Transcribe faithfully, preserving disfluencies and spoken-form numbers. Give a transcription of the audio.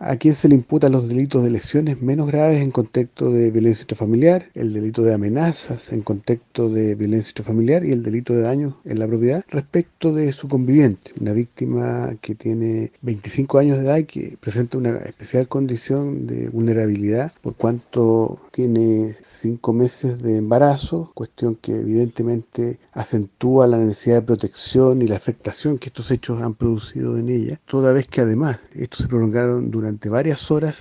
a quien se le imputan los delitos de lesiones menos graves en contexto de violencia intrafamiliar, el delito de amenazas en contexto de violencia intrafamiliar y el delito de daño en la propiedad respecto de su conviviente, una víctima que tiene veinticinco años de edad y que presenta una especial condición de vulnerabilidad por cuanto tiene cinco meses de embarazo, cuestión que evidentemente acentúa la necesidad de protección y la afectación que estos hechos han producido en ella, toda vez que además estos se prolongaron durante varias horas